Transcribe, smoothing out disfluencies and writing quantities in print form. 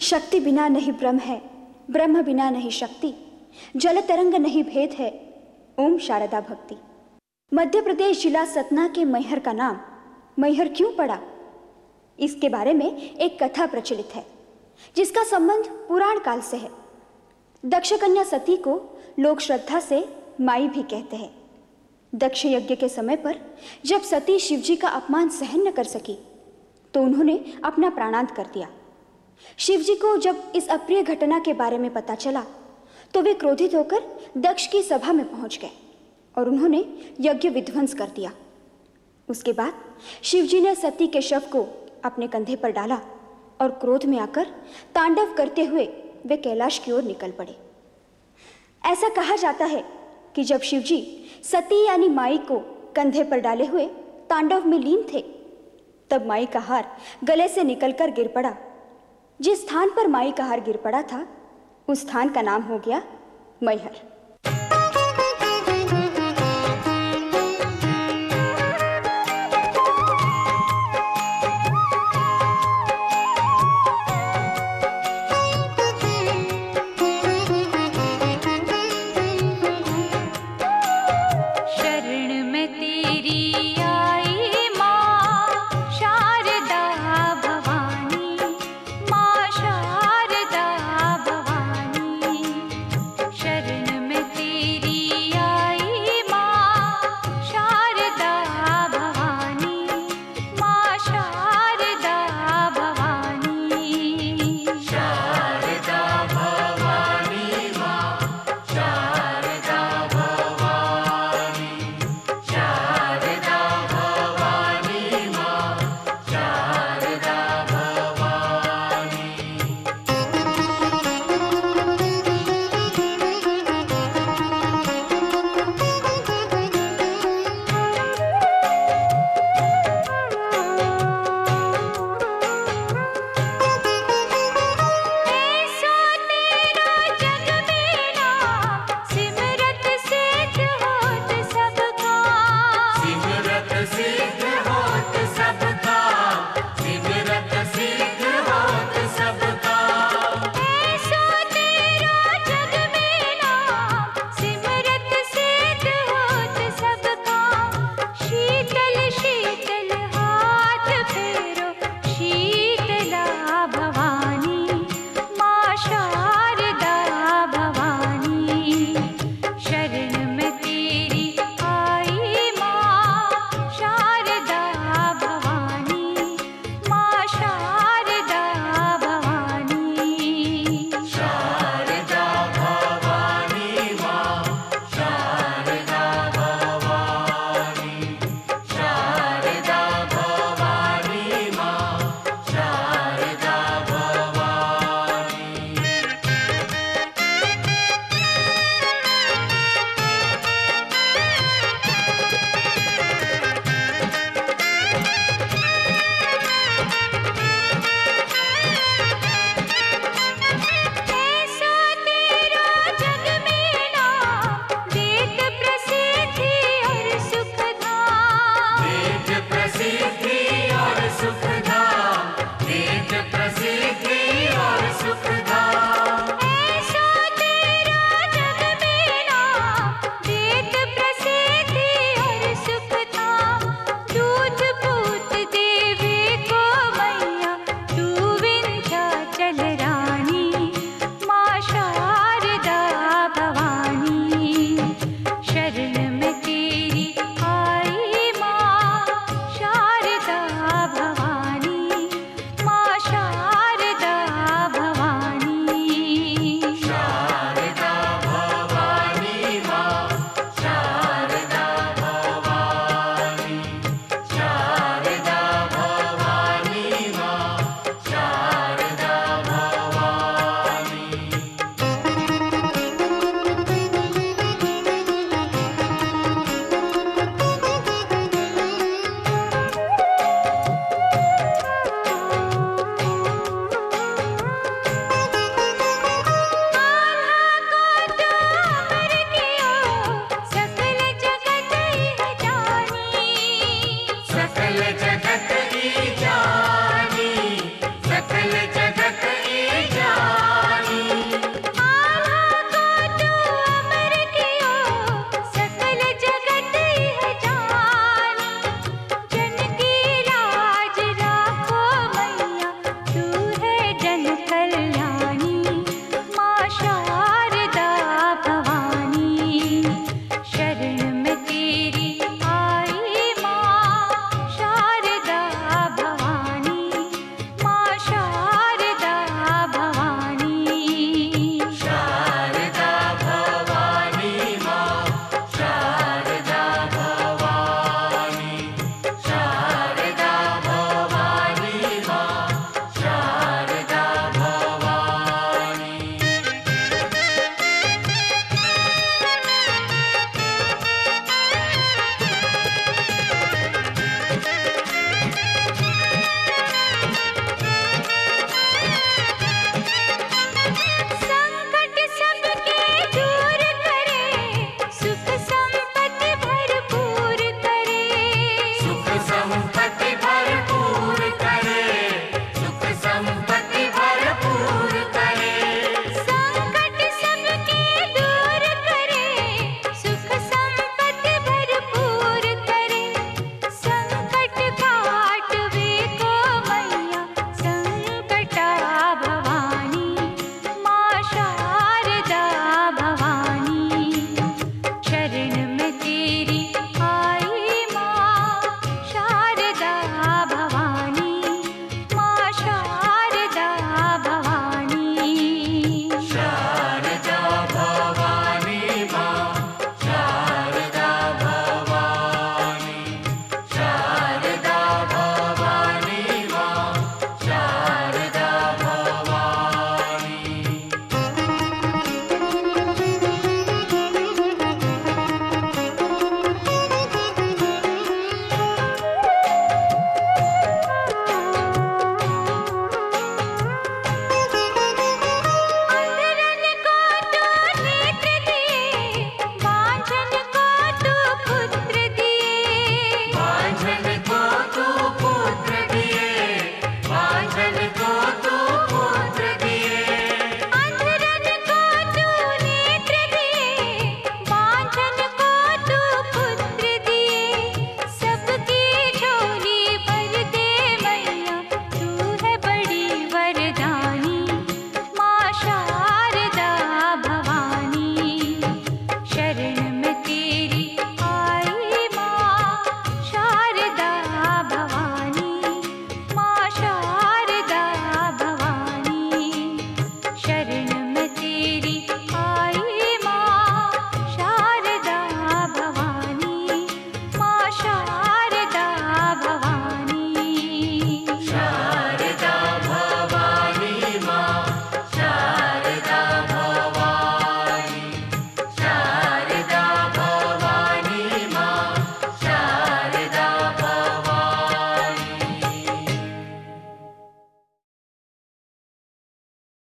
शक्ति बिना नहीं ब्रह्म है, ब्रह्म बिना नहीं शक्ति, जल तरंग नहीं भेद है, ओम शारदा भक्ति। मध्य प्रदेश जिला सतना के मैहर का नाम मैहर क्यों पड़ा, इसके बारे में एक कथा प्रचलित है जिसका संबंध पुराण काल से है। दक्ष कन्या सती को लोग श्रद्धा से माई भी कहते हैं। दक्ष यज्ञ के समय पर जब सती शिवजी का अपमान सहन न कर सकी तो उन्होंने अपना प्राणांत कर दिया। शिवजी को जब इस अप्रिय घटना के बारे में पता चला तो वे क्रोधित होकर दक्ष की सभा में पहुंच गए और उन्होंने यज्ञ विध्वंस कर दिया। उसके बाद शिवजी ने सती के शव को अपने कंधे पर डाला और क्रोध में आकर तांडव करते हुए वे कैलाश की ओर निकल पड़े। ऐसा कहा जाता है कि जब शिवजी सती यानी माई को कंधे पर डाले हुए तांडव में लीन थे तब माई का हार गले से निकलकर गिर पड़ा। जिस स्थान पर माई का हार गिर पड़ा था उस स्थान का नाम हो गया मैहर। प्रसिद्धि और सुख धाम।